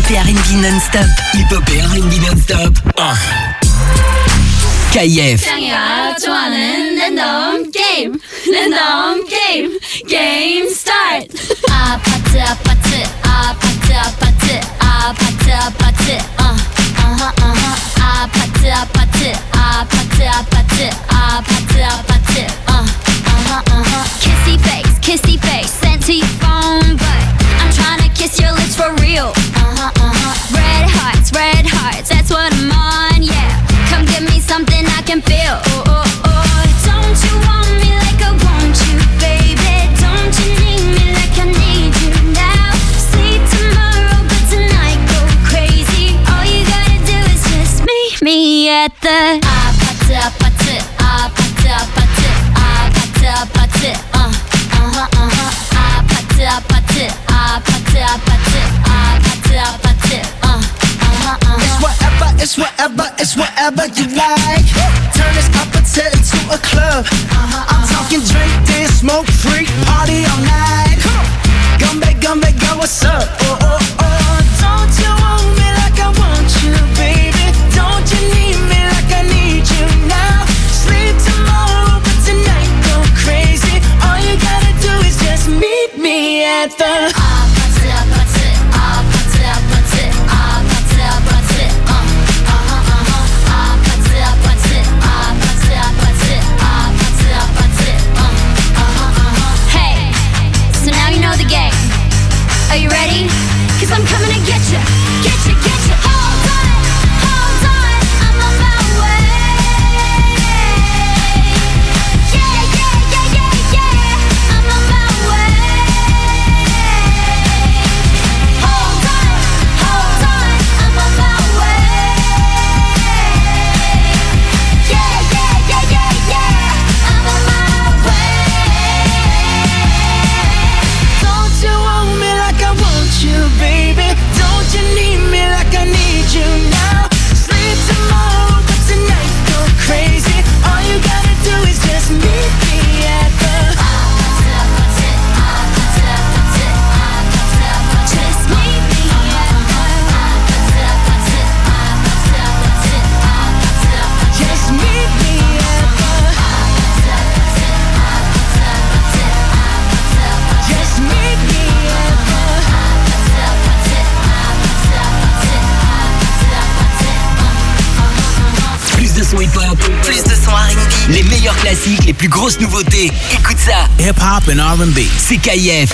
et R&B non-stop. Hip-hop et R&B non-stop. KF. 짱이가 좋아하는 랜덤 게임. 랜덤 게임. 게임 스타트. 아파트 아파트 아파트 아파트 아파트 아파트 아파트 아파트 아파트 아파트 아파트 아파트 kissy face sent to your phone but I'm tryna kiss your lips for real. Red hearts, that's what I'm on, yeah. Come give me something I can feel. Don't you want me like I want you, baby? Don't you need me like I need you now? Sleep tomorrow, but tonight go crazy. All you gotta do is just meet me at the 아파트 아파트 아파트 아파트 아파트 아파트 아파트 아파트 아파트 아파트 아파트 It's whatever you like. Turn this opposite into a club. I'm talking drink, dance, smoke, freak, party all night. Gumbe, go, what's up? Oh. Don't you want me like I want you, baby? Don't you need me like I need you now? Sleep tomorrow, but tonight go crazy. All you gotta do is just meet me at the 아파트 아파트 아파트 아파트 아파트 아파트 Hey, so now you know the game. Are you ready? 'Cause I'm coming to get you, get you, get you. Hold on, I'm on my way. Yeah, I'm on my way. Hold on, I'm on my way. Yeah, I'm on my way. Don't you want me like I want you, baby? Don't you need me like I need you now? Sleep tomorrow, but tonight go crazy. All you gotta do is just meet me at the Just meet me just meet me at the just meet me at Plus de son hip-hop, Plus de son R&B. les meilleurs classiques, les plus grosses nouveautés. Écoute ça. Hip-hop and R&B. C'est KF.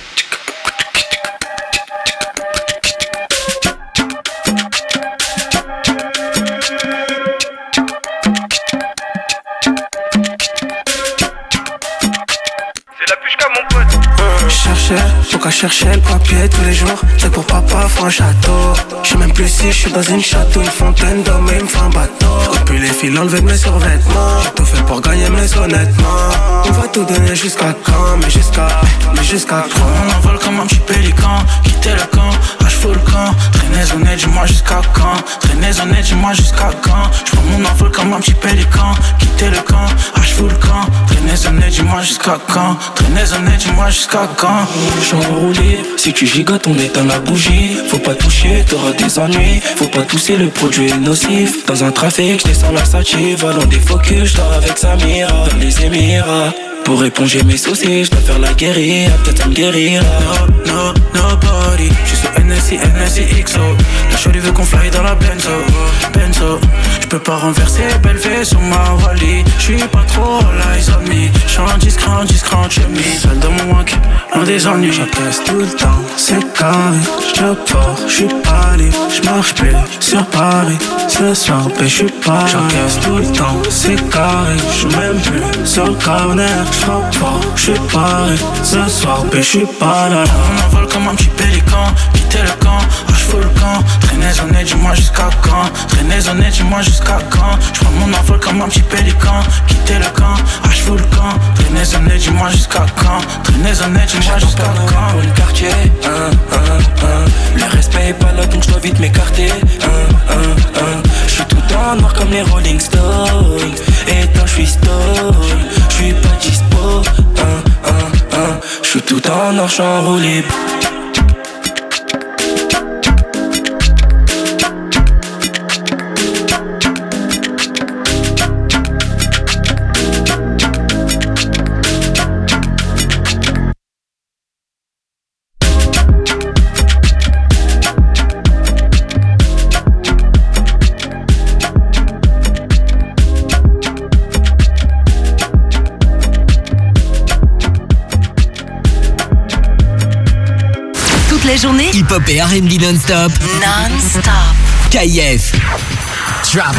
Faut qu'à chercher le papier tous les jours. C'est pour papa, faut un château. J'sais même plus si j'suis dans une château, une fontaine d'hommes et il me fait un bateau. J'compte plus les fils, enlever de mes survêtements. J'ai tout fait pour gagner, mais honnêtement on va tout donner jusqu'à quand? Mais jusqu'à quand? On envole comme un petit pélican. Quitter le camp, je fous le camp. Traînez honnête, dis-moi jusqu'à quand? Traînez honnête, dis-moi jusqu'à quand? J'prends mon envol comme un petit pélican. Quitter le camp, je fous le camp. Traînez honnête, dis-moi jusqu'à quand? Traînez honnête, dis-moi jusqu'à quand? J'suis en roue libre, si tu gigotes on éteint la bougie. Faut pas toucher, t'auras des ennuis. Faut pas tousser, le produit est nocif. Dans un trafic, j'descends la sativa. Volant des focus, j'dors avec Samira. Dans les Émirats, pour éponger mes soucis, j'dois faire la guérilla. Peut-être ça me guérira. No, nobody. J'suis sur NSI XO. La shorty veut qu'on fly dans la Benzo. J'peux pas renverser, belle V sur ma Wally. J'suis pas trop all eyes on me. J'suis en discount chez me. Seul dans mon wank, loin des ennuis. J'encaisse tout le temps, c'est carré. J'job fort, j'suis pas libre. J'marche plus sur Paris. Ce soir, j'suis pas. J'encaisse tout le temps, c'est carré. J'suis même plus sur le corner. J'frappe fort, j'suis paré. Ce soir, j'suis pas là. On envole comme un petit pélican. Quitter le camp, je fous le camp. Traînez honnête, dis-moi jusqu'à quand? Traînez honnête, dis-moi jusqu'à quand? J'prends mon envol comme un petit pélican. Quitter le camp, je fous le camp. Traînez honnête, dis-moi jusqu'à quand? Traînez honnête, dis-moi jusqu'à quand? Pour le quartier, le respect est pas là donc j'dois vite m'écarter. J'suis tout en noir comme les Rolling Stones. Et quand j'suis stone, j'suis pas dispo. J'suis tout en noir, j'suis en roue libre. la journée, hip-hop et R&B non-stop. non-stop. KIF. Drop.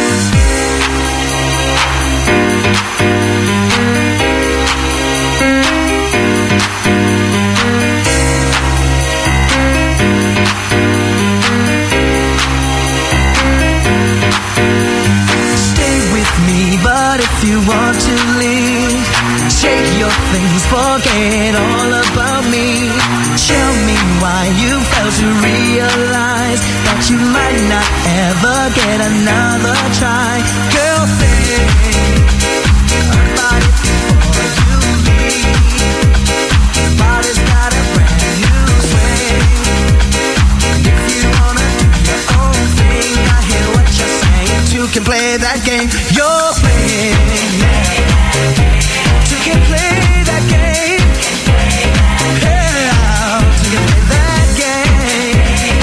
But if you want to leave, shake your things, forget all about me. Tell me why you failed to realize that you might not ever get another try. Girl, think about it before you leave. Body's got a brand new swing. If you wanna do your own thing, I hear what you're saying. You can play that game. You're playing, yeah. You can play that game. Yeah, you can play that game.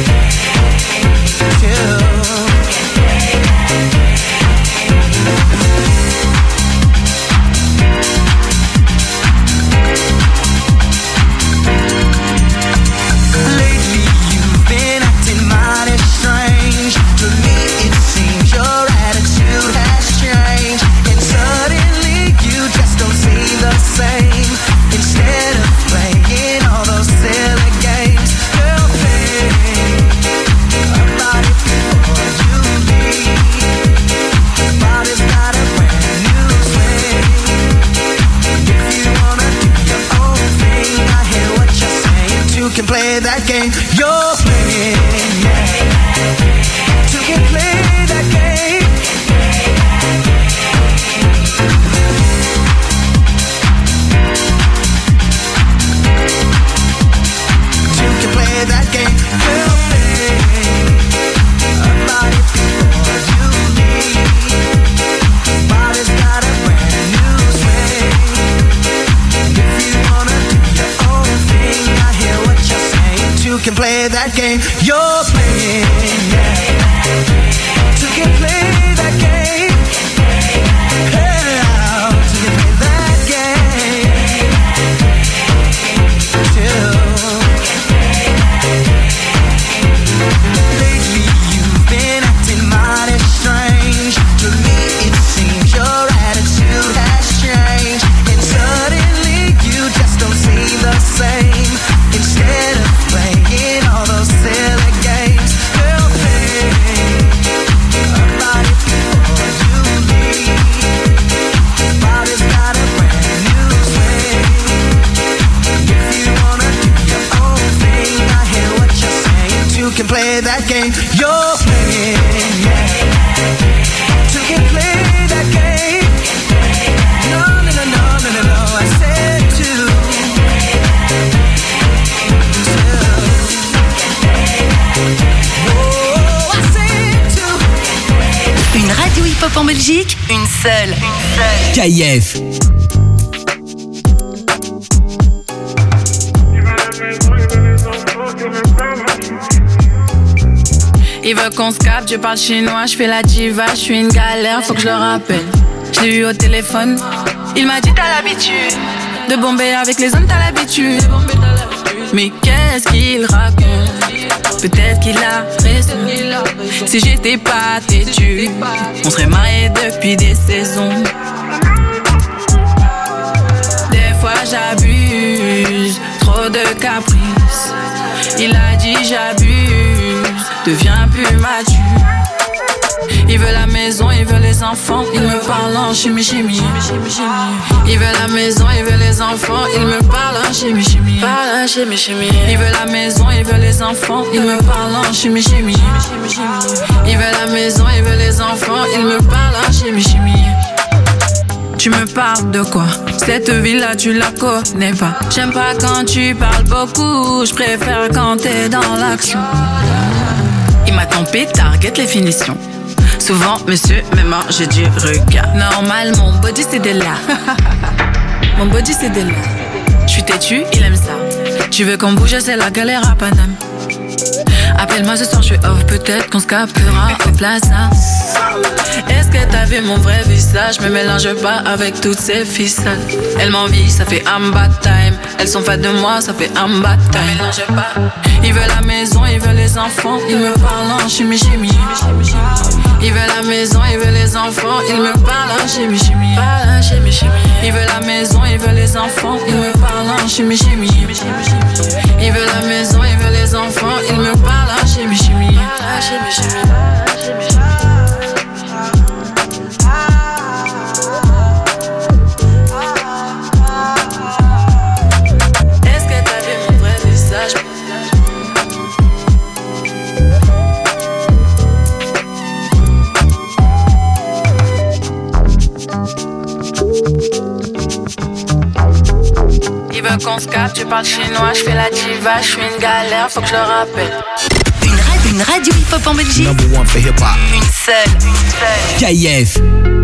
Lately you've been acting mighty strange. To me it seems your attitude has changed, and suddenly you just don't seem the same. Instead of playing all those silly games, girl, think about it before you leave. Body's got a brand new swing. If you wanna do your own thing, I hear what you're saying. You can play that game. You're playing, yeah. You can play that game. You can play that game. Girl, think about it before you leave. Body's got a brand new swing. If you wanna do your own thing, I hear what you're saying. You can play that game. You're playing, yeah. You can play that game. Yeah, you can play that game. Lately you've been acting mighty strange. To me it seems your attitude has changed, and suddenly you just don't seem the same. Instead of playing all those silly games, girl, think about it before you leave. Body's got a brand new swing. If you wanna do your own thing, I hear what you're saying. You can play that game. You're playing, yeah. You can play that game. No, no, no, no, no, no, no. I said to. Oh, I said to. Une radio hip-hop en Belgique, une seule. KIF. Il veut qu'on se capte, je parle chinois, je fais la diva, je suis une galère, faut que je le rappelle. Je l'ai eu au téléphone, il m'a dit t'as l'habitude de bomber avec les hommes, t'as l'habitude. Mais qu'est-ce qu'il raconte? Peut-être qu'il a raison. Si j'étais pas têtu, on serait mariés depuis des saisons. Des fois j'abuse, trop de caprices. Il a dit j'abuse, deviens plus mature. Il veut la maison, il veut les enfants, il me parle en chimie. Il veut la maison, il veut les enfants, il me parle en chimie. Il veut la maison, il veut les enfants, il me parle en chimie. Il veut la maison, il veut les enfants, il me parle en chimie. Tu me parles de quoi? Cette vie-là, tu la connais pas. J'aime pas quand tu parles beaucoup, je préfère quand t'es dans l'action. Il m'a trompé, target les finitions. Souvent, monsieur me mange du regard. Normal, mon body c'est de là. Mon body c'est de là. Je suis têtu, il aime ça. Tu veux qu'on bouge, c'est la galère à Paname. Appelle-moi ce soir, je suis off, peut-être qu'on se captera au plaza. Est-ce que t'as vu mon vrai visage? Me mélange pas avec toutes ces ficelles. Elle m'envie, ça fait amba time. Elles sont fans de moi, ça fait amba time. Me mélange pas. Il veut la maison, il veut les enfants. Il me parle en chimie, chimie. Il veut la maison, il veut les enfants. Il me parle en chimie, chimie. Il veut la maison, il veut les enfants. Il me parle en chimie, chimie. Il veut la maison, il veut les enfants. Il me parle en chimie, chimie. Est-ce que t'as vu mon vrai visage? Il veut qu'on se capte, tu parles chinois, je fais la diva, je suis une galère, faut que je le rappelle. Une radio hip-hop en Belgique. Number one for hip-hop. Une seule. KIF.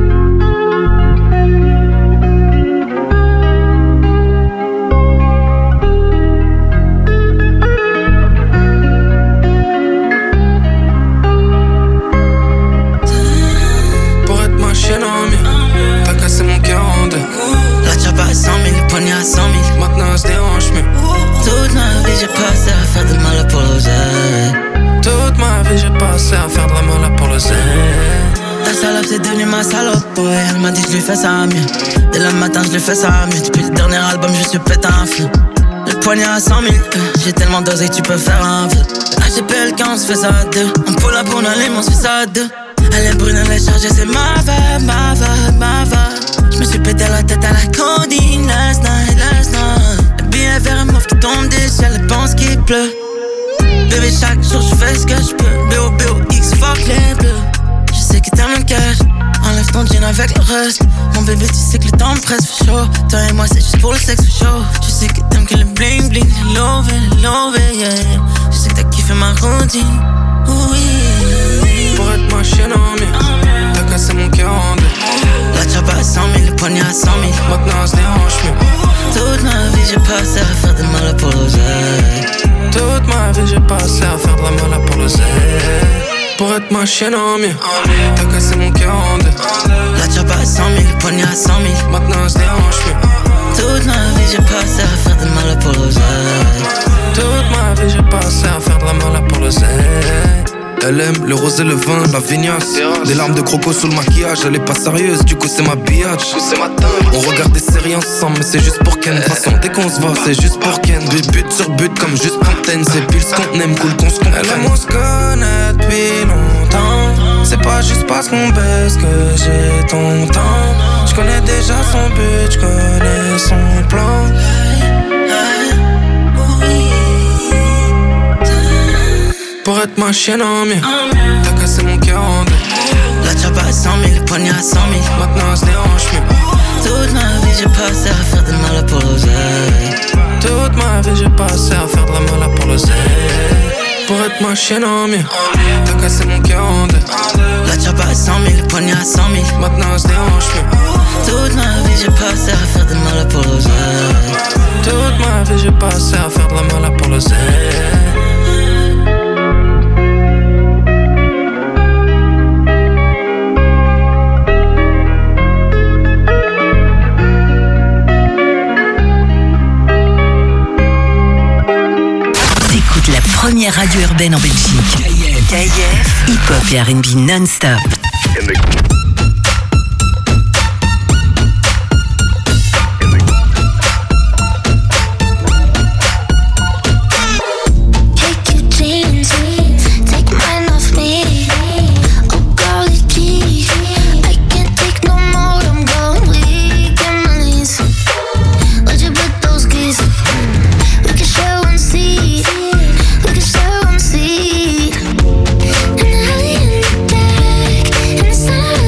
Pour être ma chienne en mieux, t'as cassé mon cœur en deux. La chapa à 100 000, le poignet à 100 000. Maintenant elle se dérange mieux. Toute ma vie j'ai passé à faire de mal pour l'oseille. Toute ma vie j'ai passé à faire de la mala pour le zen. Ta salope c'est devenu ma salope, ouais. Elle m'a dit que je lui fais ça mieux. Dès le matin je lui fais ça mieux. Depuis le dernier album je suis pété un flou. Le poignet à 100 000, j'ai tellement dosé que tu peux faire un vœu. HPL quand on se fait ça à deux. On pull up, on allume, on se fait ça à deux. Elle est brune, elle est chargée, c'est ma vibe, ma vibe, ma vibe. Je me suis pété la tête à la codine last night. Le billet vert et mauve qui tombe des ciels, elle pense qu'il pleut. Bébé chaque jour je fais ce que je peux. B.O.B.O.X fuck les bleus. Je sais que t'aimes le cash. Enlève ton jean avec le reste. Mon bébé tu sais que le temps me presse, fait chaud. Toi et moi c'est juste pour le sexe, fait chaud. Je sais que t'aimes que le bling bling, le love yeah. Je sais que t'as kiffé ma routine. Oui. Pour être ma chienne en mieux, t'as cassé mon cœur en deux. La chapa à 100 000, le poignet à 100 000. Maintenant elle se dérange mieux. Toute ma vie j'ai passé à faire de mal pour l'oseille. Toute ma vie j'ai passé à faire de la mala pour le zen. Pour être ma chienne en mieux, t'as cassé mon cœur en deux. La chapa à 100 000, le poignet à 100 000. Maintenant elle se dérange mieux. Toute ma vie j'ai passé à faire de mal pour l'oseille. Toute ma vie j'ai passé à faire de la mala pour le zen. Elle aime le rosé, le vin, la vignasse. Des larmes de croco sous le maquillage. Elle est pas sérieuse, du coup c'est ma biatch. On regarde des séries ensemble, mais c'est juste pour Ken. De toute façon, dès qu'on se voit, c'est juste pour Ken. Des buts sur but comme juste Fontaine. C'est pile ce qu'on aime, cool qu'on se comprenne. Elle aime, on se connaît depuis longtemps. C'est pas juste parce qu'on baisse que j'ai ton temps. Je connais déjà son but, je connais son plan. Pour être ma chienne en mieux, t'as cassé mon cœur en deux. La chapa à 100 000, le poignet à 100 000. Maintenant elle se dérange mieux. Toute ma vie j'ai passé à faire de mal pour l'oseille. Toute ma vie j'ai passé à faire de la mala pour le zen. Pour être ma chienne en mieux, t'as cassé mon cœur en deux. La chapa à 100 000, le poignet à 100 000. Maintenant elle se dérange mieux. Toute ma vie j'ai passé à faire de mal pour l'oseille. Toute ma vie j'ai passé à faire de la mala pour le zen. La première radio urbaine en Belgique. KIF, hip-hop et R&B non-stop. And I in the back, and it's not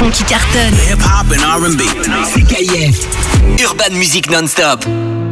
son qui cartonne. Hip-hop and R&B. C'est KIF. Urban Music Non-Stop.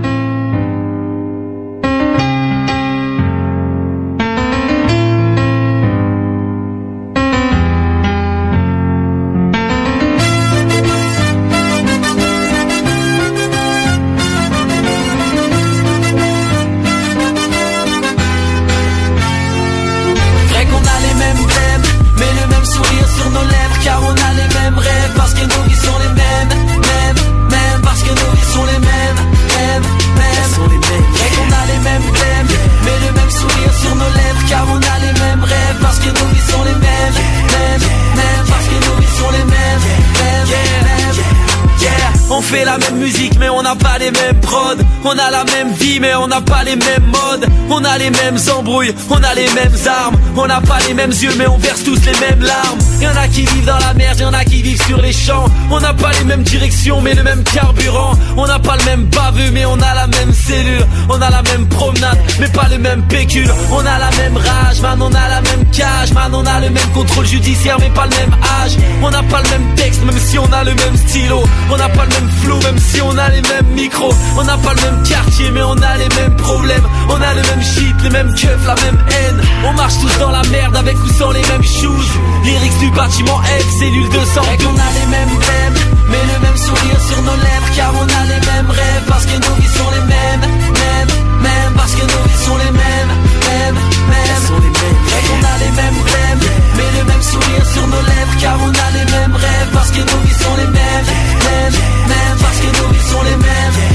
On fait la même musique mais on n'a pas les mêmes prods. On a la même vie mais on n'a pas les mêmes modes. On a les mêmes embrouilles, on a les mêmes armes. On n'a pas les mêmes yeux mais on verse tous les mêmes larmes. Y'en a qui vivent dans la merde, y'en a qui vivent sur les champs. On n'a pas les mêmes directions mais le même carburant. On n'a pas le même baveux mais on a la même cellule. On a la même promenade mais pas le même pécule. On a la même rage, man, on a la même cage. Man, on a le même contrôle judiciaire mais pas le même âge. On n'a pas le même texte même si on a le même stylo. On n'a pas le même flow même si on a les mêmes micros. On n'a pas le même quartier mais on a les mêmes problèmes. On a le même shit, les mêmes keufs, la même haine. On marche tous dans la merde avec ou sans les mêmes shoes. Lyrics du bâtiment F, cellule 212. Et qu'on a les mêmes blèmes, mais le même sourire sur nos lèvres. Car on a les mêmes rêves, parce que nos vies sont les mêmes. Même, parce que nos vies sont les mêmes. Et qu'on a les mêmes blèmes, mais le même sourire sur nos lèvres. Car on a les mêmes rêves, parce que nos vies sont les mêmes. Parce que nos vies sont les mêmes.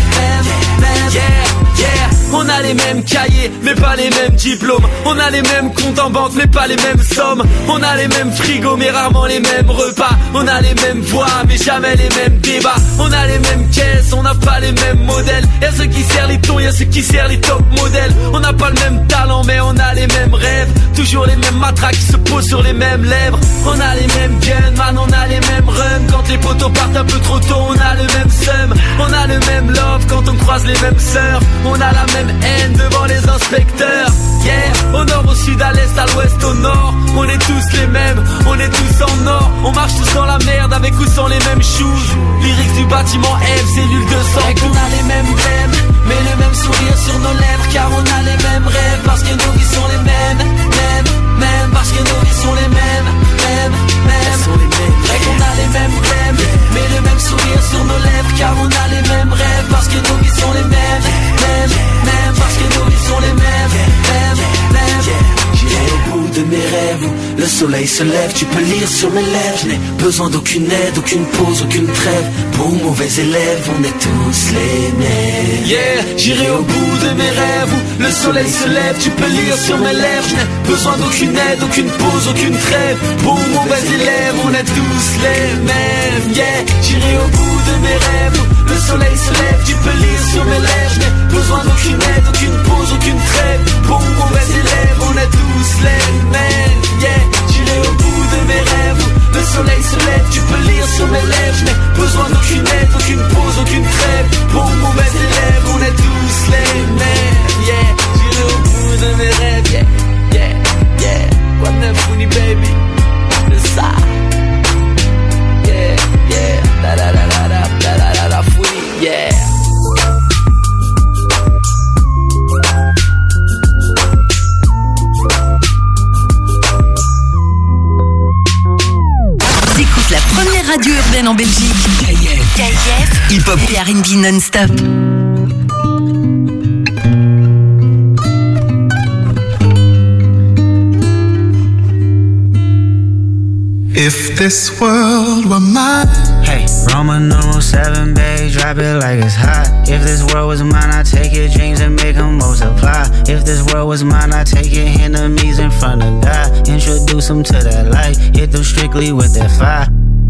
On a les mêmes cahiers, mais pas les mêmes diplômes. On a les mêmes comptes en banque, mais pas les mêmes sommes. On a les mêmes frigos, mais rarement les mêmes repas. On a les mêmes voix, mais jamais les mêmes débats. On a les mêmes caisses, on n'a pas les mêmes modèles. Y'a ceux qui serrent les tons, y'a ceux qui serrent les top modèles. On n'a pas le même talent, mais on a les mêmes rêves. Toujours les mêmes matraques qui se posent sur les mêmes lèvres. On a les mêmes guns, man, on a les mêmes runs. Quand les potos partent un peu trop tôt, on a le même seum. On a le même love quand on croise les mêmes sœurs. On a la même haine devant les inspecteurs. Yeah, au nord, au sud, à l'est, à l'ouest, au nord. On est tous les mêmes, on est tous en or. On marche tous dans la merde avec ou sans les mêmes shoes. Lyrics du bâtiment F, cellule 212. Et qu'on a les mêmes blèmes, mais le même sourire sur nos lèvres. Car on a les mêmes rêves, parce que nos vies sont les mêmes. Même, parce que nos vies sont les mêmes. Et qu'on a les mêmes blèmes, mais le même sourire sur nos lèvres. Car on a les mêmes rêves, parce que nos vies sont les mêmes. Même, parce que nos vies sont les mêmes. J'irai au bout de mes rêves où le soleil se lève. Tu peux lire sur mes lèvres. Je n'ai besoin d'aucune aide, aucune pause, aucune trêve. Bon ou mauvais élève, on est tous les mêmes. Yeah, j'irai au bout de mes rêves où le soleil se lève. Tu peux lire sur mes lèvres. Je n'ai besoin d'aucune aide, aucune pause, aucune trêve. Bon ou mauvais élève, on est tous les mêmes. Yeah, j'irai au bout de mes rêves où le soleil se lève. Tu peux lire sur mes lèvres. Je n'ai besoin d'aucune aide, aucune pause, aucune trêve. Bon ou mauvais élève, on est tous les mêmes. Yeah, j'irai au bout de mes rêves où le soleil se lève. Tu peux lire sur mes lèvres. Je n'ai besoin d'aucune aide, aucune pause, aucune trêve. Bon ou mauvais élève, on est tous les mêmes. Yeah, j'irai au bout de mes rêves. Yeah. Quoi de neuf, Founi baby? C'est ça. Yeah. La Founi, yeah. T'écoutes la première radio urbaine en Belgique. KIF, hip-hop et R&B non-stop. If this world were mine. Hey, Roman numeral 7, babe, drop it like it's hot. If this world was mine, I'd take your dreams and make them multiply. If this world was mine, I'd take your enemies in front of God. Introduce them to that light, hit them strictly with that fire.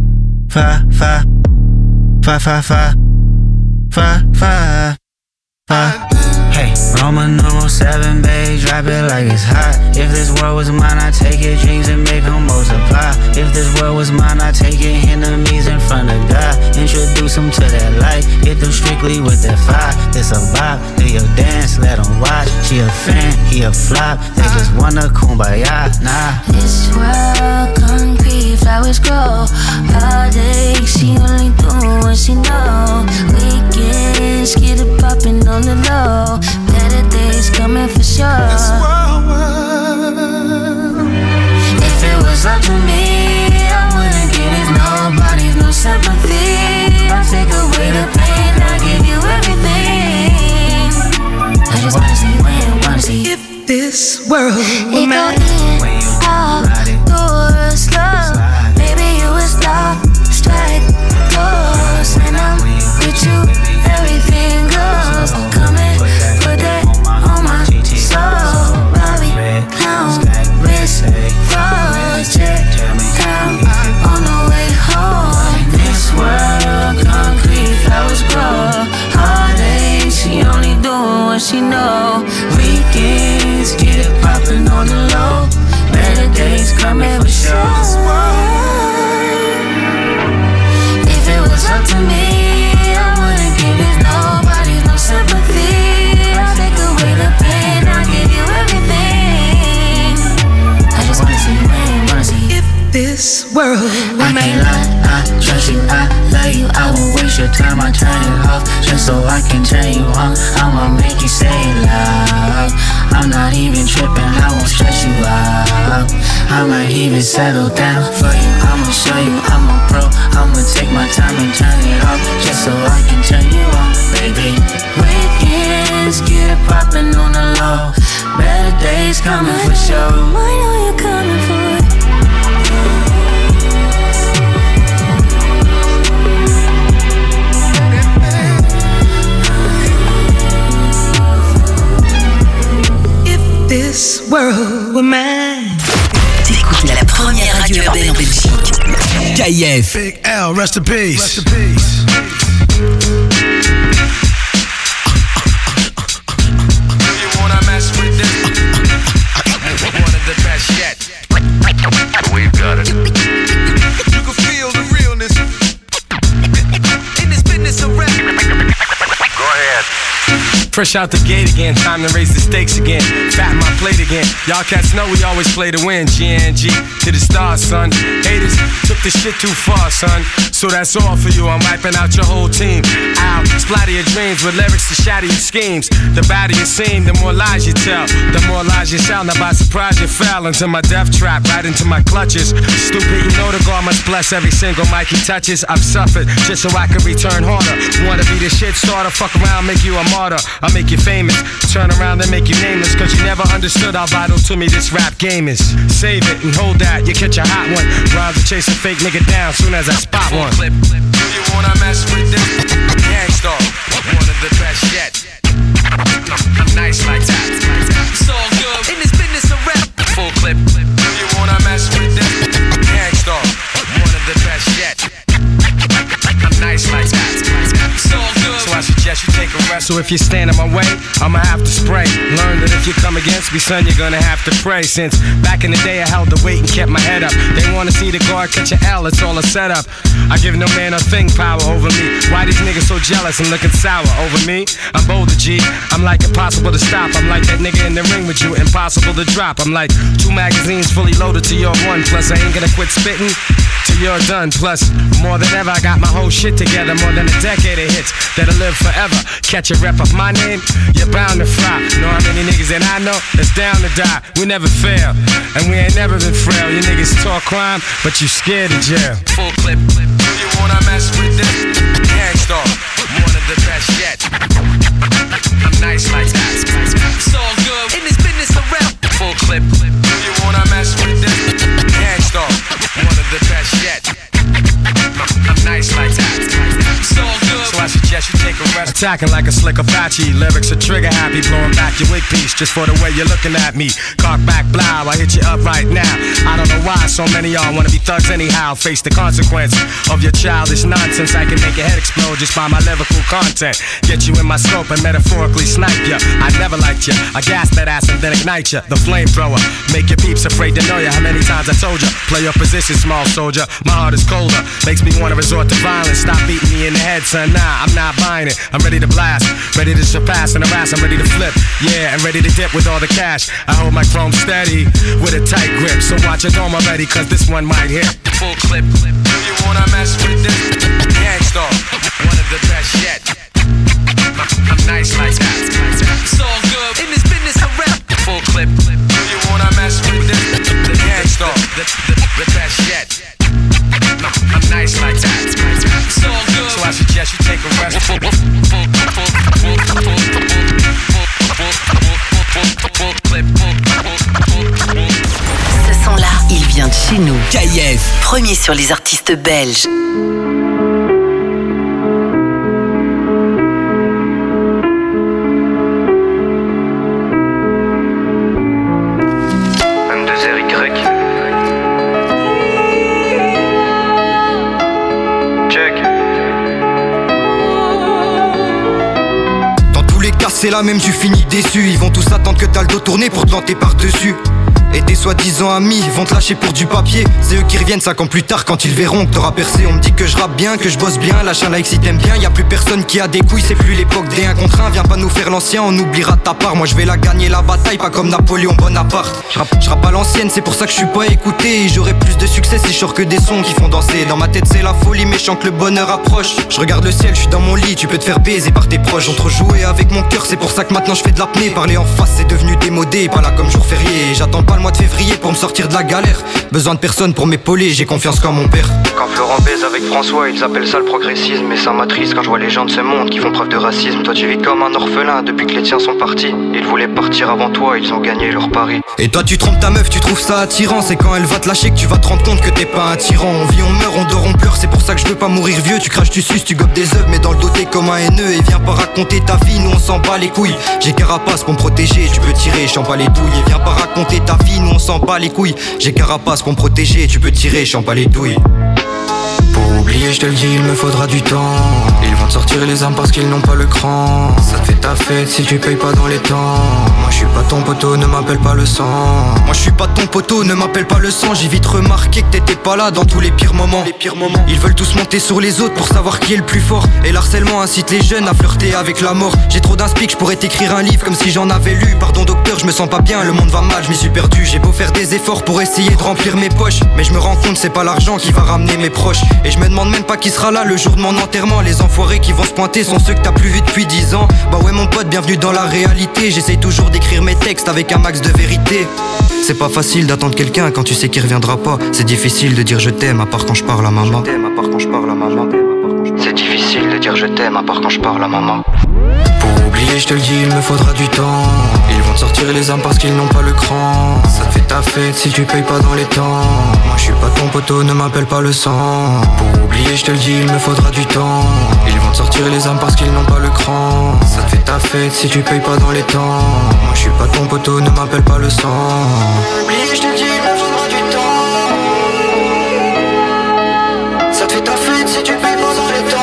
Hey, Roman numeral 7, babe, drop it like it's hot. If this world was mine, I'd take your dreams and make them multiply. If this world was mine, I'd take your enemies in front of God. Introduce them to that light, hit them strictly with that fire. This a vibe, do your dance, let them watch. She a fan, he a flop, they just wanna kumbaya, nah. This world concrete, flowers grow all day to me, I wouldn't give this nobody's no sympathy. I take away the pain, I give you everything. I just wanna see when, wanna see if this world were mine. Outdoors, love, baby, you was lost, strike close, and I'm with you, everything goes. Come and put that on my soul, Robbie, clown, wrist, project, down on the way home. This world, concrete, flowers grow. Heartache, she only doing what she know. Weekends, get it poppin' on the low. Better days coming for sure. If it was up to me, I wouldn't give this nobody's no sympathy. I'll take away the pain, I'll give you everything. I just wanna see you win, wanna see if this world were mine. I can't lie, I trust you, I love you. I won't waste your time, I turn it off just so I can turn you on. I'ma make you say love. I'm not even tripping, I won't stress you out. I might even settle down for you. I'ma show you I'm a pro. I'ma take my time and turn it off just so I can turn you on, baby. Weekends, get it poppin' on the low. Better days coming for sure. I know you're coming for it. This world were mine. T'écoutes la première radio urbaine en Belgique. KF. Big L, rest in peace. Rest in peace. You wanna mess with this? One of the best yet. We've got it. You can feel the realness in this business of rap. Go ahead. Fresh out the gate again, time to raise the stakes again. Fatten my plate again. Y'all cats know we always play to win. GNG to the stars, son. Haters took this shit too far, son. So that's all for you. I'm wiping out your whole team. Ow, splatter your dreams with lyrics to shatter your schemes. The badder you seem, the more lies you tell. The more lies you sound. Now by surprise you fell into my death trap, right into my clutches. Stupid, you know the God must bless every single mic he touches. I've suffered just so I can return harder. Wanna be the shit starter, fuck around, make you a martyr. I'll make you famous, turn around and make you nameless. Cause you never understood how vital to me this rap game is. Save it and hold that, you catch a hot one. Rhymes to chase a fake nigga down soon as I spot one. Clip. Do you wanna mess with this? Gangstar, one of the best yet. I'm nice like that. It's all good in this business of rap. Full clip. Do you wanna mess with this? Gangstar, one of the best yet. I'm nice like that. It's all good. So I suggest you take a rest. So if you stand in my way, I'ma have to spray. Learn that if you come against me, son, you're gonna have to pray. Since back in the day I held the weight and kept my head up. They wanna see the guard catch a L, it's all a setup. I give no man a thing power over me. Why these niggas so jealous and looking sour over me? I'm bolder, G. I'm like impossible to stop. I'm like that nigga in the ring with you, impossible to drop. I'm like 2 magazines fully loaded to your 1. Plus I ain't gonna quit spitting till you're done. Plus, more than ever, I got my whole shit together. More than a decade of hits that'll live forever. Catch a rep of my name, you're bound to fry. Know how many niggas that I know that's down to die. We never fail, and we ain't never been frail. You niggas talk crime, but you scared of jail. Full clip. Do you wanna mess with this? Gangstar, one of the best yet. I'm nice like that. It's all good in this business of rap. Full clip. Do you wanna mess with this? Gangstar, one of the best yet. I'm nice like that. It's all good. So I suggest you take a rest. Attacking like a slick Apache. Lyrics are trigger happy. Blowing back your wig piece just for the way you're looking at me. Cock back, blow, I hit you up right now. I don't know why so many y'all wanna be thugs anyhow. Face the consequence of your childish nonsense. I can make your head explode just by my lyrical content. Get you in my scope and metaphorically snipe ya. I never liked ya. I gas that ass and then ignite ya. The flamethrower. Make your peeps afraid to know ya. How many times I told ya? Play your position, small soldier. My heart is colder. Makes me wanna resort to violence. Stop beating me in the head, son. Nah, I'm not buying it. I'm ready to blast. Ready to surpass and harass. I'm ready to flip. Yeah, and ready to dip with all the cash. I hold my chrome steady with a tight grip. So watch your dome already, cause this one might hit. Full clip. Do you wanna mess with this? Gangstar, one of the best yet. I'm nice like that. It's all good in this business of rap. Full clip. Do you wanna mess with this? The Gangstar, the best best. Ce son-là, il vient de chez nous. KF, premier sur les artistes belges. C'est la même, tu finis déçu. Ils vont tous attendre que t'as le dos tourné pour te planter par-dessus. Et tes soi-disant amis vont te lâcher pour du papier. C'est eux qui reviennent 5 ans plus tard quand ils verront que t'auras percé. On me dit que je rappe bien, que je bosse bien. Lâche un like si t'aimes bien. Y'a plus personne qui a des couilles, c'est plus l'époque des 1 contre 1. Viens pas nous faire l'ancien, on oubliera ta part. Moi je vais la gagner la bataille, pas comme Napoléon Bonaparte. Je rappe à l'ancienne, c'est pour ça que je suis pas écouté. J'aurai plus de succès si je sors que des sons qui font danser. Dans ma tête c'est la folie, méchant que le bonheur approche. Je regarde le ciel, je suis dans mon lit, tu peux te faire baiser par tes proches. Entre jouer avec mon cœur, c'est pour ça que maintenant je fais de l'apnée. Parler en face c'est devenu démodé, pas là comme jour férié. J'attends pas le mois de février pour me sortir de la galère. Besoin de personne pour m'épauler, j'ai confiance qu'en mon père. Quand Florent baise avec François, ils appellent ça le progressisme. Et ça m'attriste quand je vois les gens de ce monde qui font preuve de racisme. Toi tu vis comme un orphelin depuis que les tiens sont partis. Ils voulaient partir avant toi, ils ont gagné leur pari. Et toi tu trompes ta meuf, tu trouves ça attirant. C'est quand elle va te lâcher que tu vas te rendre compte que t'es pas un tyran. On vit, on meurt, on dort, on pleure, c'est pour ça que je veux pas mourir vieux. Tu craches, tu suces, tu gobes des œufs, mais dans le dos t'es comme un haineux. Et viens pas raconter ta vie, nous on s'en bat les couilles. J'ai carapace pour me protéger, tu peux tirer, j'en bats les douilles. Et viens pas raconter ta vie, nous on s'en bat les couilles. J'ai carapace pour me protéger, tu peux tirer, j'en bats les douilles. Pour oublier, je te le dis, il me faudra du temps. Ils vont te sortir les armes parce qu'ils n'ont pas le cran. Ça te fait ta fête si tu payes pas dans les temps. Moi je suis pas ton poteau, ne m'appelle pas le sang. Moi je suis pas ton poteau, ne m'appelle pas le sang. J'ai vite remarqué que t'étais pas là dans tous les pires moments. Ils veulent tous monter sur les autres pour savoir qui est le plus fort. Et l'harcèlement incite les jeunes à flirter avec la mort. J'ai trop d'inspi que je pourrais t'écrire un livre comme si j'en avais lu. Pardon docteur, je me sens pas bien, le monde va mal, je m'y suis perdu. J'ai beau faire des efforts pour essayer de remplir mes poches, mais je me rends compte c'est pas l'argent qui va ramener mes proches. Et je me demande même pas qui sera là le jour de mon enterrement. Les enfoirés qui vont se pointer sont ceux que t'as plus vu depuis 10 ans. Bah ouais mon pote, bienvenue dans la réalité. J'essaye toujours d'écrire mes textes avec un max de vérité. C'est pas facile d'attendre quelqu'un quand tu sais qu'il reviendra pas. C'est difficile de dire je t'aime à part quand je parle à maman. C'est difficile de dire je t'aime à part quand je parle à maman. Pour oublier, je te le dis, il me faudra du temps. Ils vont te sortir les armes parce qu'ils n'ont pas le cran. Ça te fait ta fête si tu payes pas dans les temps. Moi je suis pas ton poteau, ne m'appelle pas le sang. Pour oublier, je te le dis, il me faudra du temps. Ils vont te sortir les armes parce qu'ils n'ont pas le cran. Ça te fait ta fête si tu payes pas dans les temps. Moi je suis pas ton poteau, ne m'appelle pas le sang. Pour oublier, je te le dis, il me faudra du temps. Ça te fait ta fête si tu payes pas dans les temps.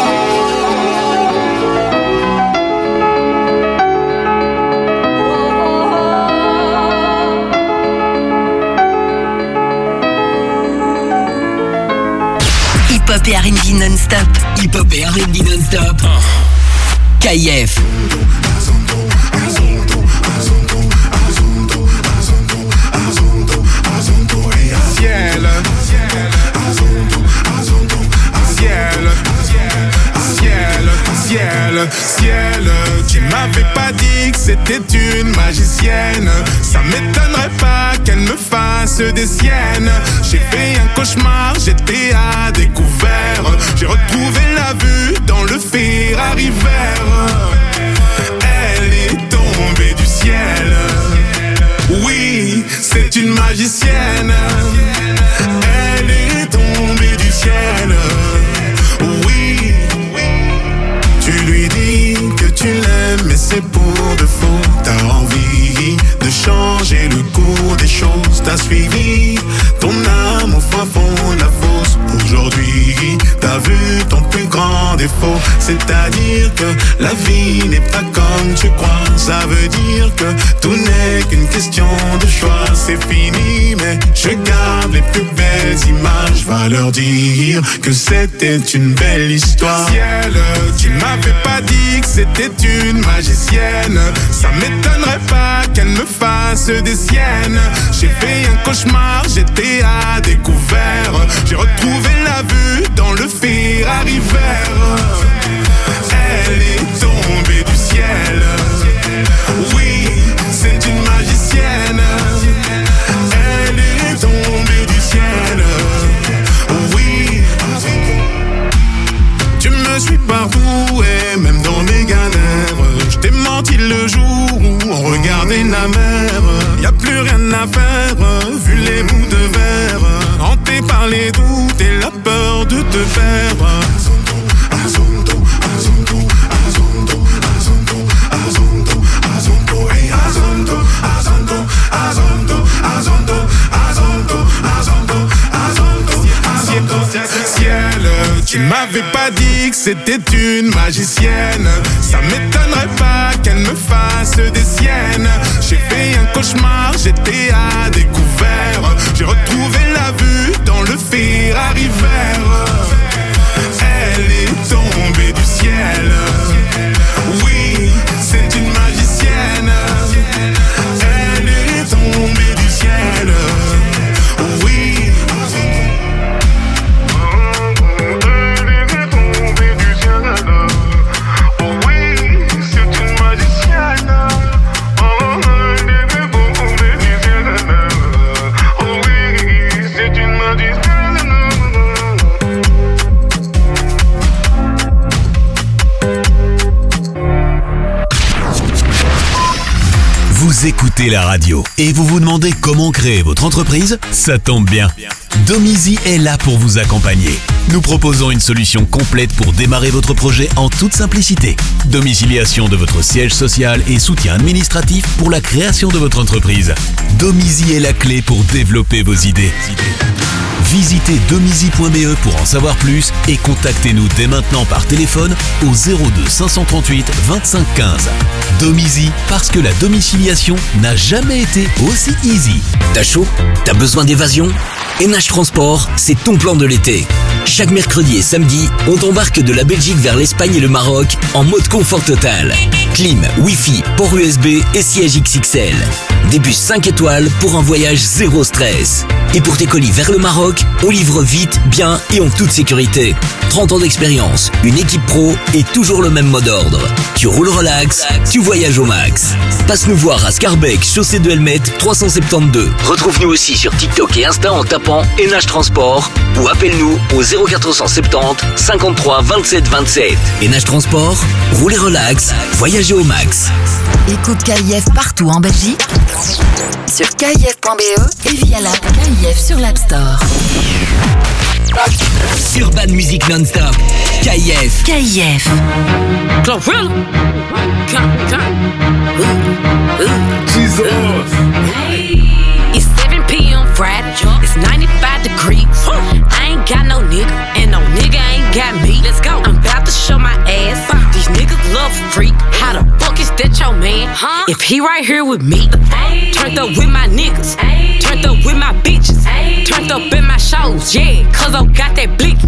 Hip-hop et R&B non-stop. Hip-hop et R&B non-stop. KF. Ciel, ciel, ciel, tu m'avais pas dit que c'était une magicienne. Ça m'étonnerait pas qu'elle me fasse des siennes. J'ai fait un cauchemar, j'étais à découvert. J'ai retrouvé la vue dans le Ferrari vert. Elle est tombée du ciel. Oui, c'est une magicienne. Elle est tombée du ciel. Oui, tu lui dis que tu l'aimes, mais c'est pour de faux. T'as envie de changer le cours des choses. T'as suivi ton âme au fin fond de la fosse. Aujourd'hui, t'as vu ton plus grand défaut. C'est-à-dire que la vie n'est pas comme tu crois. Ça veut dire que tout n'est qu'une question de choix. C'est fini, mais je garde les plus belles images. Va leur dire que c'était une belle histoire. Ciel, tu m'avais pas dit que c'était une magicienne. Ça m'étonnerait pas qu'elle me fasse des siennes. J'ai fait un cauchemar, j'étais à découvert. J'ai retrouvé la vue dans le Ferrari vert. Elle est tombée du ciel. Oui, c'est une magicienne. Elle est tombée du ciel. Oui, tu me suis partout les doutes et la peur de te perdre. Azondo, Azondo, Azondo, Azondo, Azondo, Azondo, hey Azondo, Azondo, Azondo, Azondo, Azondo, Azondo, Azondo, Azondo. Ciel, tu m'avais pas dit que c'était une magicienne. Ça m'étonnerait pas qu'elle me fasse des siennes. J'ai fait un cauchemar, j'étais à découvert. J'ai retrouvé la vue dans le Ferrari vert. Elle est tombée du ciel. Oui, c'est une magicienne. Elle est tombée du ciel. Oui. Vous écoutez la radio et vous vous demandez comment créer votre entreprise? Ça tombe bien. Domizy est là pour vous accompagner. Nous proposons une solution complète pour démarrer votre projet en toute simplicité. Domiciliation de votre siège social et soutien administratif pour la création de votre entreprise. Domizy est la clé pour développer vos idées. Visitez domizy.be pour en savoir plus et contactez-nous dès maintenant par téléphone au 02 538 25 15. Domizy, parce que la domiciliation n'a jamais été aussi easy. T'as chaud? T'as besoin d'évasion? NH Transport, c'est ton plan de l'été. Chaque mercredi et samedi, on t'embarque de la Belgique vers l'Espagne et le Maroc en mode confort total. Clim, Wi-Fi, port USB et siège XXL. Des bus 5 étoiles pour un voyage zéro stress. Et pour tes colis vers le Maroc, on livre vite, bien et en toute sécurité. 30 ans d'expérience, une équipe pro et toujours le même mot d'ordre. Tu roules relax, tu voyages au max. Passe nous voir à Scarbeck, chaussée de Helmet, 372. Retrouve-nous aussi sur TikTok et Insta en tapant NH Transport ou appelle-nous au 0470 53 27 27. NH Transport, roulez relax, voyagez au max. Écoute KIF partout en Belgique, sur KIF.be et via l'app KIF sur l'App Store. Urban Music Non-Stop, KIF. KIF. Glorilla. Jesus. It's 7 p.m. Friday. It's 95 degrees. I ain't got no nigga, and no nigga ain't got me. Let's go. I'm about to show my ass. These niggas love a freak. How the fuck is that your man? If he right here with me, turned up with my niggas, turned up with my bitches, turned up in my shows, yeah, cause I got that blicky.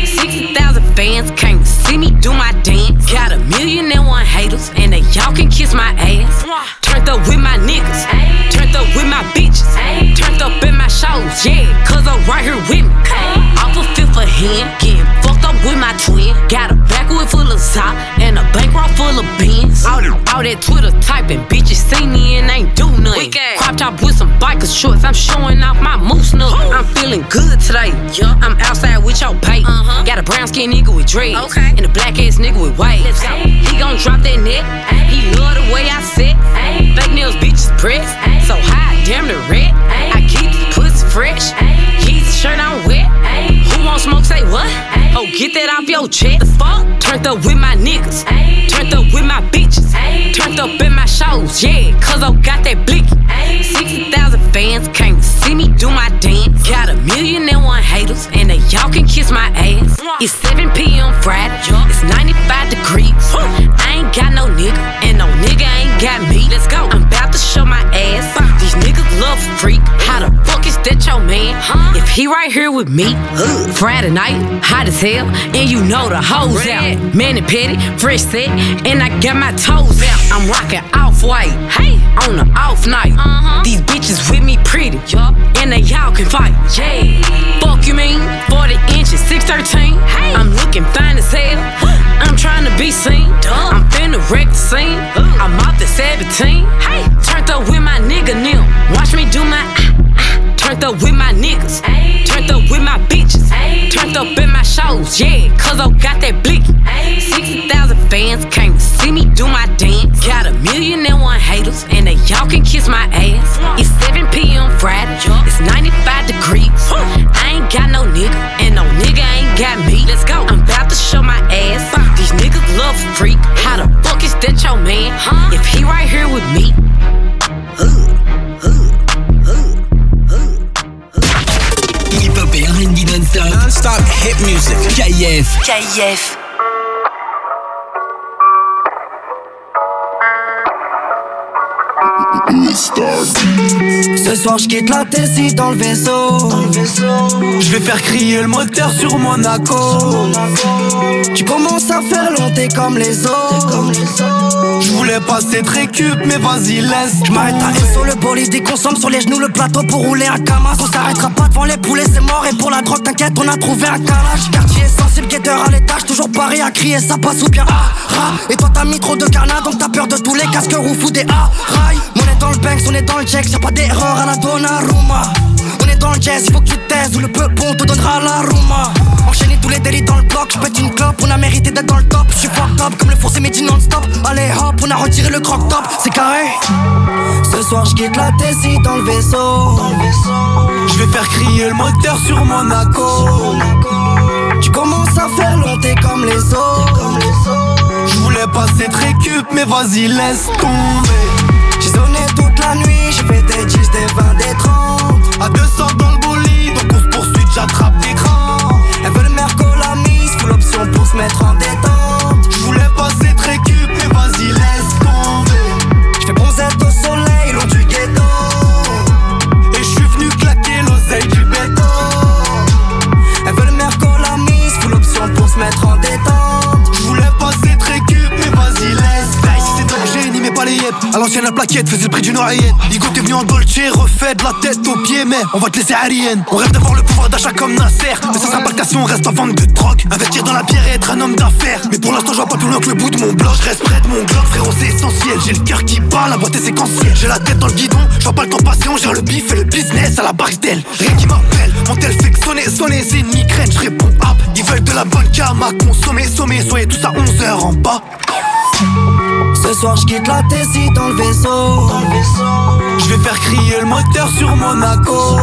60,000 fans came to see me do my dance. Got 1,000,001 haters, and they y'all can kiss my ass. Turned up with my niggas, turned up with my bitches, turned up in my shows, yeah, cause I'm right here with me. Off a fifth of hand, getting fucked up with my twin. Got a backwood full of sock and a bankroll full of beans. All that Twitter typing, bitches see me and ain't do nothing. Crop top with some biker shorts, I'm showing off my moose nut. I'm feeling good today, I'm outside with your pay. Got a brown skin nigga with dreads, and a black ass nigga with waves. He gon' drop that neck, he love the way I sit. Fake nails, bitches pressed, so high, damn the red. I keep this pussy fresh, keep the shirt on wet. Who won't smoke, say what? Oh, get that off your chest. Fuck, turned up with my niggas, turned up with my bitches, turned up in my shows, yeah, cause I got that blicky. 60,000 fans came to see me do my dance. Got 1,000,001 haters, and they y'all can kiss my ass. It's 7 p.m. Friday, it's 95 degrees. I ain't got no nigga, and no nigga ain't got me. Let's go. I'm about to show my ass. These niggas love a freak. How the fuck is that your man? If he right here with me, Friday night, hot as hell, and you know the hoes out. Manny Petty, fresh set, and I got my toes out. I'm rocking off-white, hey, on the off night. These bitches with me pretty, and they y'all can fight. Yeah, fuck you mean? 40 inches, 6'13". I'm looking fine as hell. I'm trying to be seen. I'm finna wreck the scene. I'm off the 17. Hey, turned up with my nigga Nim. Watch me do my. Turned up with my niggas, turned up with my bitches, turned up in my shows, yeah, cause I got that blicky. 60,000 fans came to see me do my dance. Got 1,000,001 haters, and they y'all can kiss my ass. It's 7 p.m. Friday, it's 95 degrees. I ain't got no nigga, Non-stop hit music. KIF. KIF. Ce soir je quitte la Tessie dans le vaisseau. Je vais faire crier le moteur sur Monaco. Tu commences à faire long, comme les autres. Je voulais passer très récup mais vas-y laisse. Je m'arrête à SO, le bolide il consomme sur les genoux le plateau pour rouler un Kamas. On s'arrêtera pas devant les poulets, c'est mort. Et pour la drogue t'inquiète on a trouvé un calage. Quartier sensible, guetteur à l'étage, toujours Paris à crier ça passe ou bien Et toi t'as mis trop de carnat donc t'as peur de tous les casques roufs ou des rails. On est dans le Banks, on est dans le Jack, y'a pas d'erreur à la Donnarumma. On est dans le jazz, il faut que tu te taises ou le peupon te donnera la Rouma. Enchaîner tous les délits dans le bloc, j'pète une clope, on a mérité d'être dans le top. J'suis fucked up comme le four c'est Mehdi non-stop. Allez hop, on a retiré le croc-top, c'est carré. Ce soir j'quitte la Tessie dans le vaisseau. Je vais faire crier le moteur sur Monaco. Tu commences à faire long, t'es comme les autres. Je voulais passer très récup mais vas-y laisse tomber. J'ai sonné toute la nuit, j'ai fait des 10, des 20, des 30. À 200 dans le bolide, donc on se poursuit, j'attrape des crans. Elle veut le merco, la mise, full option pour se mettre en détente. Je voulais passer très récup mais vas-y laisse tomber. J'fais bronzette au soleil, long du ghetto. Et j'suis venu claquer l'oseille du béton. Elle veut le merco, la mise, full option pour se mettre en détente. Je voulais passer très récup mais vas-y laisse. Si c'est danger, n'y mets pas les yep. À l'ancienne la plaquette faisait le prix d'une oreillette. Igo t'es venu en Dolce, refait de la tête aux pieds. Mais on va te laisser aérienne. On rêve d'avoir le pouvoir d'achat comme Nasser. Mais sans impactation on reste en vente de drogue. Investir dans la bière et être un homme d'affaires. Mais pour l'instant je vois pas plus loin que le bout de mon bloc. Je reste près de mon glock, frérot c'est essentiel. J'ai le cœur qui bat, la boîte est séquentielle. J'ai la tête dans le guidon, je vois pas le temps passer. On gère le bif et le business à la Bartel. Rien qui m'appelle, mon tel fait que sonner, c'est une migraine. Je réponds hop, ils veulent de la bonne cam à consommer. Soyez tous à 11h en bas. Ce soir je quitte la Tessie dans le vaisseau. Je vais faire crier le moteur sur Monaco.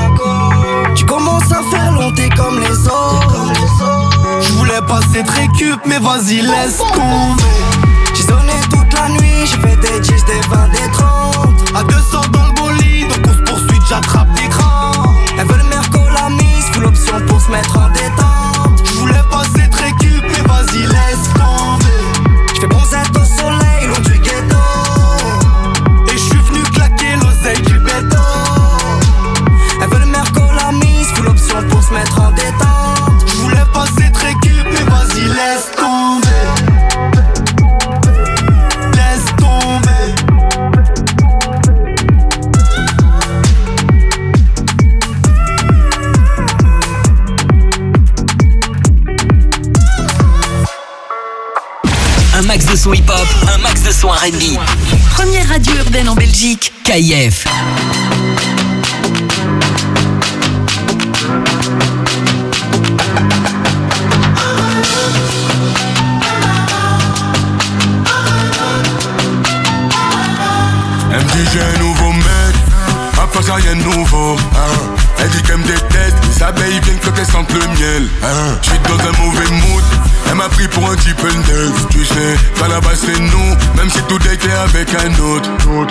Tu commences à faire long, t'es comme les autres. Je voulais passer très récup mais vas-y laisse tomber. J'ai sonné toute la nuit, j'ai fait des 10, des 20, des 30. À 200 dans le bolide, donc on se poursuit, j'attrape des crans. Elle veut le merco, la mise, full option pour se mettre en détente. Je voulais passer très récup mais vas-y laisse tomber. J'fais bronzette au soleil, long du ghetto. Et j'suis venu claquer l'oseille du béton. Elle veut le merco, la mise, full option pour se mettre en détente. J'voulais passer très récup mais vas-y laisse tomber. Laisse tomber. Un max de son hip-hop, un max de son R&B. Première radio urbaine en Belgique. KIF. Elle me dit j'ai un nouveau mec, à pas ça rien de nouveau. Elle dit qu'elle me déteste, les abeilles viennent quand elles sentent le miel. J'suis dans un mauvais mood, elle m'a pris pour un type neuf. Tu sais, qu'à la base c'est nous, même si tout était avec un autre.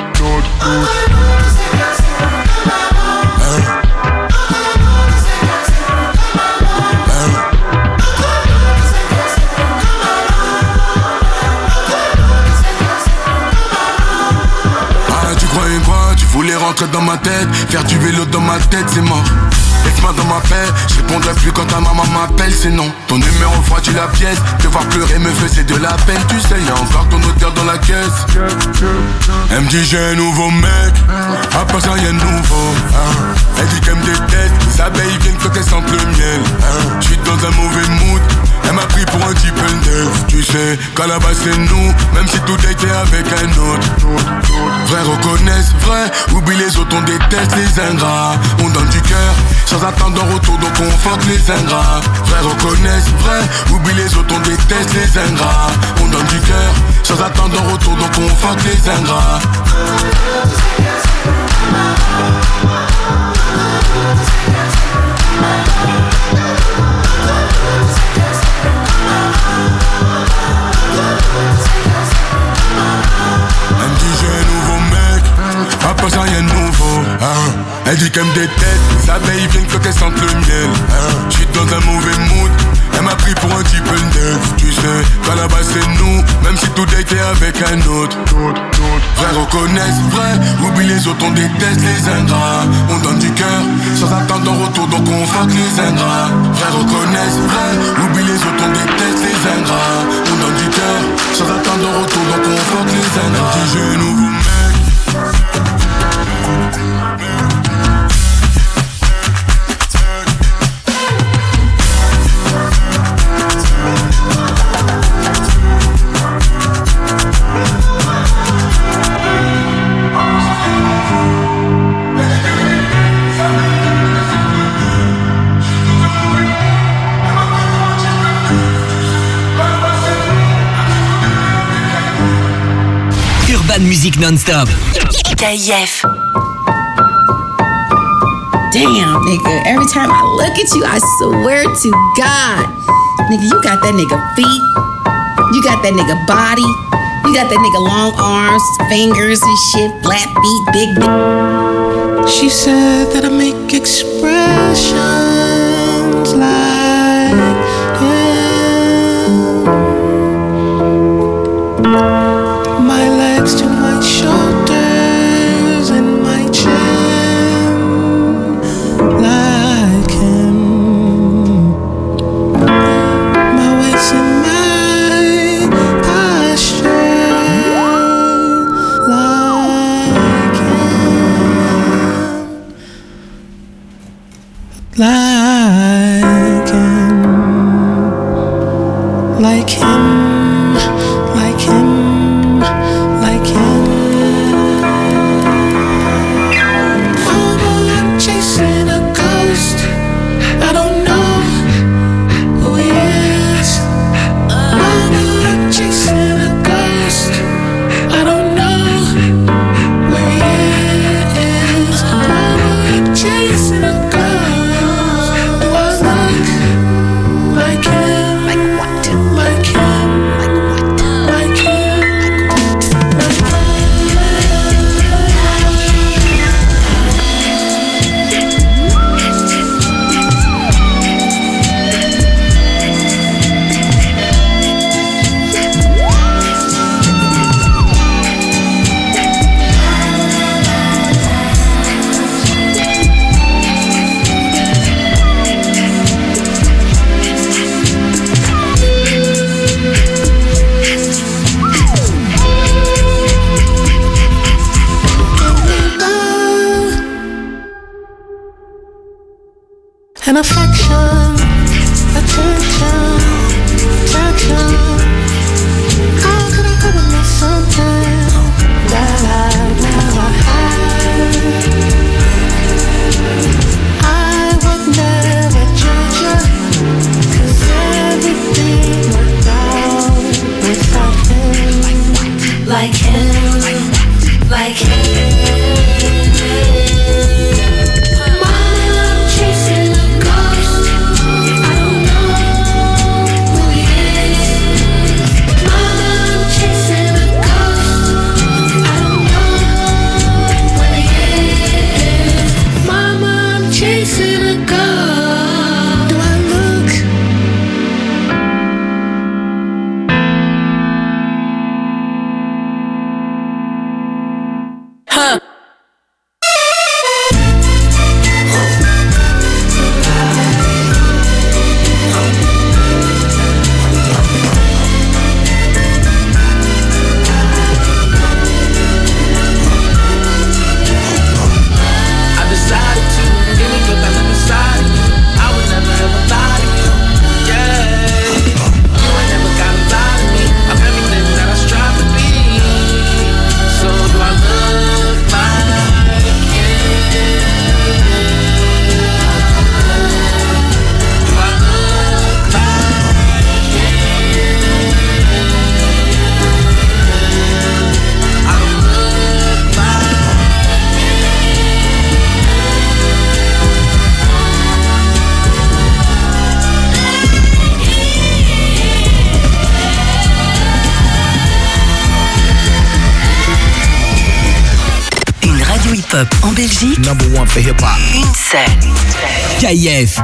Tu croyais quoi? Tu voulais rentrer dans ma tête, faire du vélo dans ma tête, c'est mort. Laisse-moi dans ma paix, je répondrai plus quand ta maman m'appelle, c'est non. Ton numéro refroidit la pièce, te voir pleurer me faisait de la peine. Tu sais, y'a encore ton odeur dans la caisse. Elle me dit j'ai un nouveau mec, à part ça rien de nouveau. Elle dit qu'elle me déteste, les abeilles viennent quand elles sentent le miel. J'suis dans un mauvais mood, elle m'a pris pour un type neuf. Tu sais, qu'à la base c'est nous, même si tout était avec un autre. Vrai reconnaissent, vrai, oublie les autres, on déteste les ingrats. On donne du cœur, sans attendre en retour, donc on fuck les ingrats. Vrai reconnaissent, vrai, oublie les autres, on déteste les ingrats. On donne du cœur, sans attendre en retour, donc on fuck les ingrats. Elle me dit j'ai un nouveau mec, à pas ça rien de nouveau. Elle dit qu'elle me déteste, les abeilles viennent quand elles sentent le miel. J'suis dans un mauvais reconnaissent vrai. Oublie les autres, on déteste les ingrats. On donne du cœur sans attendre en retour, donc on fuck les ingrats. Vrai reconnaissent vrai. Oublie les autres, on déteste les ingrats. On donne du cœur sans attendre en retour, donc on fuck les ingrats. Un petit genou vous mec. Musique non-stop. KIF. Damn, nigga. Every time I look at you, I swear to God. Nigga, you got that nigga feet. You got that nigga body. You got that nigga long arms, fingers and shit, flat feet, big dick. She said that I make expressions like, my legs to my shoulders and my chin like him. My waist and my posture like him. Like him. Like him. Like him. Like him. I'm chasing a ghost. I don't know who he is. I'm chasing a ghost. I don't know where he is. I'm chasing a ghost. Do I look like him? Like what? Like him? Like what? Like him? And affection, attention, attention. How could I ever miss something that I never had? I would never judge you, 'cause everything worked out without him. Like him, like him. hip-hop en Belgique. Number one for hip-hop. Une seule. KIF.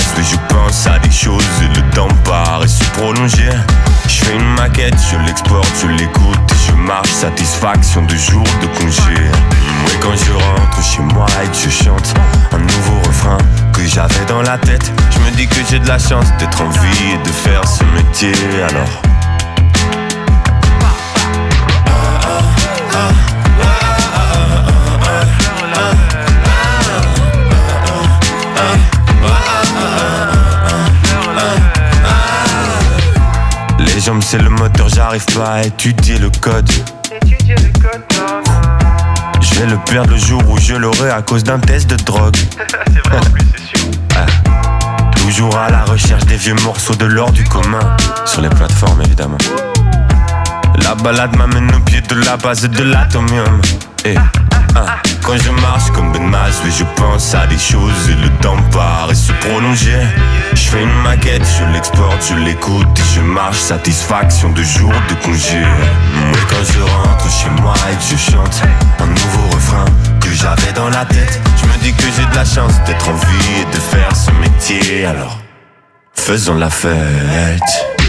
masse, mais je pense à des choses et le temps paraît se prolonger. Je fais une maquette, je l'exporte, je l'écoute et je marche, satisfaction de jours de congé. Et quand je rentre chez moi et que je chante un nouveau refrain que j'avais dans la tête, je me dis que j'ai de la chance d'être en vie et de faire ce métier alors. Les jambes c'est le moteur, j'arrive pas à étudier le code. Je vais le perdre le jour où je l'aurai à cause d'un test de drogue. C'est vrai en plus, c'est sûr. Toujours à la recherche des vieux morceaux de l'or du commun. Sur les plateformes évidemment. La balade m'amène au pied de la base de l'atomium. Quand je marche comme Ben Maslow, je pense à des choses et le temps paraît se prolonger. Je fais une maquette, je l'exporte, je l'écoute et je marche, satisfaction de jours de congé. Et quand je rentre chez moi et que je chante un nouveau refrain que j'avais dans la tête, je me dis que j'ai de la chance d'être en vie et de faire ce métier. Alors, faisons la fête.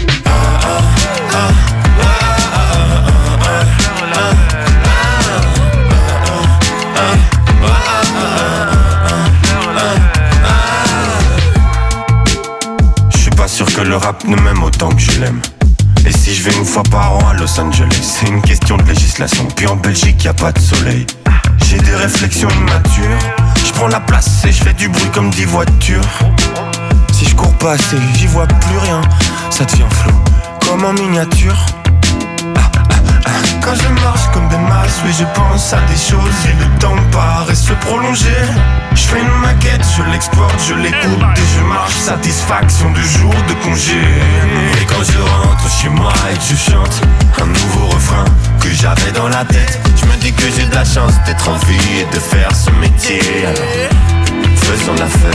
Sûr que le rap ne m'aime autant que je l'aime. Et si je vais une fois par an à Los Angeles, c'est une question de législation. Puis en Belgique y a pas de soleil. J'ai des réflexions immatures. Je prends la place et je fais du bruit comme 10 voitures. Si je cours pas assez, j'y vois plus rien. Ça devient flou, comme en miniature. Quand je marche comme des masses, oui je pense à des choses et le temps paraît se prolonger. Je fais une maquette, je l'exporte, je l'écoute et je marche, satisfaction de jours de congé. Et quand je rentre chez moi et que je chante un nouveau refrain que j'avais dans la tête, je me dis que j'ai de la chance d'être en vie et de faire ce métier. Alors, faisons la fête.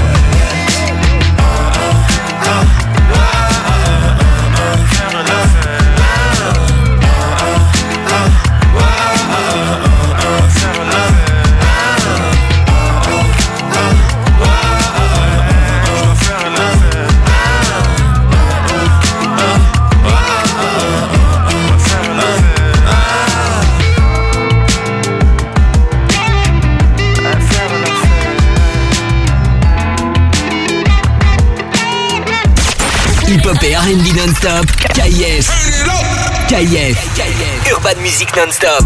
Hip-hop et R&B non-stop, KIF. Urban Music non-stop.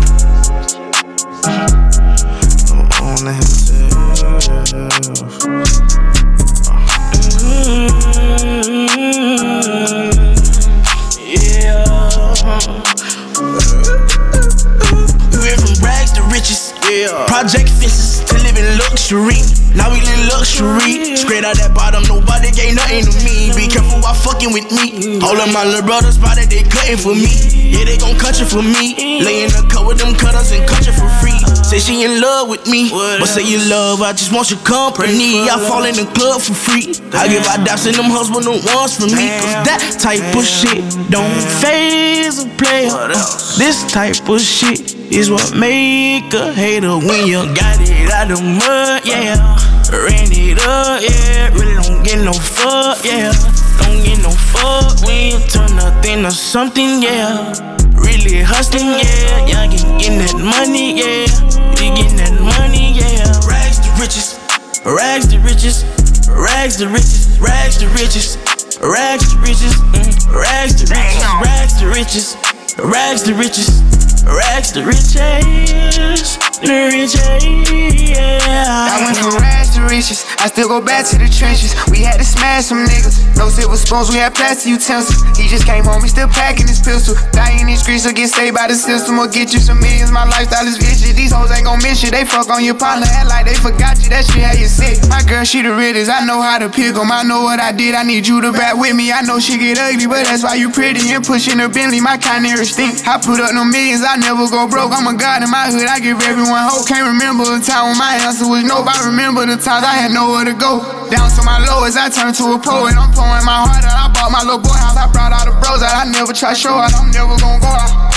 Project fences to live in luxury. Now we live luxury. Straight out that bottom, nobody gave nothing to me. Be careful while fucking with me. All of my little brothers spotted, they cutting for me. Yeah, they gon' cut you for me. Lay in the cut with them cutters and cut you for free. Say she in love with me, but say you love, I just want your company. I fall in the club for free. I give out daps in them hoes, but no ones for me. Cause that type of shit don't phase a player. This type of shit is what make a hater when you got it out the mud, yeah. Ran it up, yeah. Really don't get no fuck, yeah. Don't get no fuck when you turn nothing to something, yeah. Really hustling, yeah. Y'all getting that money, yeah. You getting that money, yeah. Rags to riches, rags to riches, rags to riches, rags to riches, rags to riches, rags to riches, rags to riches, rags to riches. Rags to riches, the riches, yeah. I went from rags to riches, I still go back to the trenches. We had to smash some niggas, no silver spoons, we had plastic utensils. He just came home, he still packing his pistol. Die in these streets or get saved by the system or get you some millions. My lifestyle is vicious, these hoes ain't gon' miss you. They fuck on your partner, act like they forgot you, that shit how you sick. My girl, she the realest, I know how to pick 'em. I know what I did, I need you to back with me. I know she get ugly, but that's why you pretty and pushing her Bentley, my kind of stink. I put up no millions, I never go broke. I'm a god in my hood, I give everyone hope. Can't remember a time when my answer was nope. I remember the times I had nowhere to go. Down to my lowest, I turned to a poet. I'm pouring my heart out. I bought my little boy house. I brought all the bros out. I never try show out. I'm never gonna go out.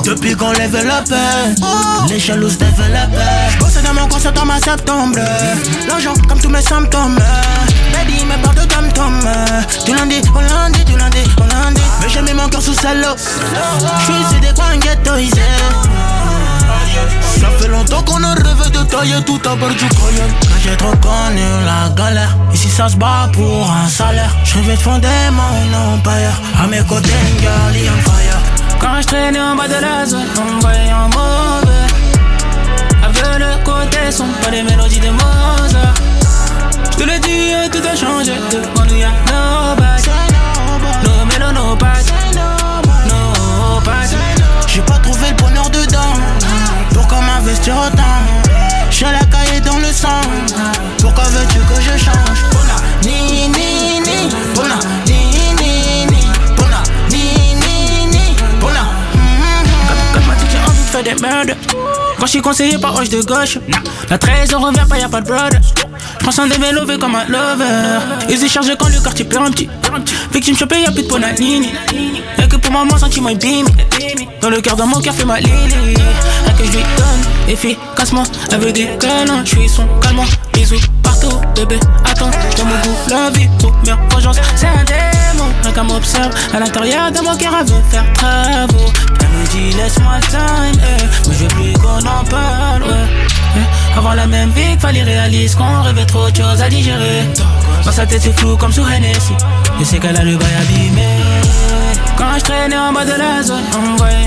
Depuis qu'on lève la paix, les jaloux développent. Bossé dans mon corps, c'est en septembre. L'argent comme tous mes symptômes. Baby, me parle de tom-tom. Du lundi au lundi, du lundi au lundi. Mais j'ai mis mon cœur sous salaud. J'suis sur des coins ghettoisés. Ça fait longtemps qu'on a rêvé de tailler tout à bord du coyon. Quand j'ai trop connu la galère, ici ça se bat pour un salaire. Je rêvais de fonder mon empire. À mes côtés, une girl on fire. Quand je traînais en bas de la zone, on me voyait en mauvais. Avec le côté son, pas des mélodies de Mozart. Je te l'ai dit, tout a changé. Devant nous y'a nobody. No mélo, no pads. No pads. J'ai pas trouvé le bonheur dedans. Pourquoi m'investir autant? J'ai la cahier dans le sang. Pourquoi veux-tu que je change? Bona, ni, ni, ni. Bona, ni, ni, ni. Bona, ni, ni, ni. Bona. Quand m'a dit que j'ai envie de faire des merdes. Quand je suis conseillé par Roche de gauche. La 13 on revient pas, y'a pas de brother. J'prends son développé comme un lover. Ils y chargent quand le quartier perd un petit. Victime chopée, y'a plus de Bonanini. Y'a que pour maman, sentiment et bim. Dans le cœur, dans mon cœur, fait ma lily. Rien que je lui donne, efficacement. Elle veut des câlins, j'suis son calmant. Bisous partout, bébé, attends. Dans mon goût, la vie, première vengeance. C'est un démon, rien qu'à m'observe. À l'intérieur de mon cœur, elle veut faire travaux. Elle me dit, laisse-moi le time, mais je veux plus qu'on en parle, ouais. Avoir la même vie qu'il fallait réaliser qu'on rêvait trop de choses à digérer. Dans sa tête c'est flou comme sous Hennessy. Je sais qu'elle a le bail abîmé. Quand je traînais en bas de la zone, on me voyait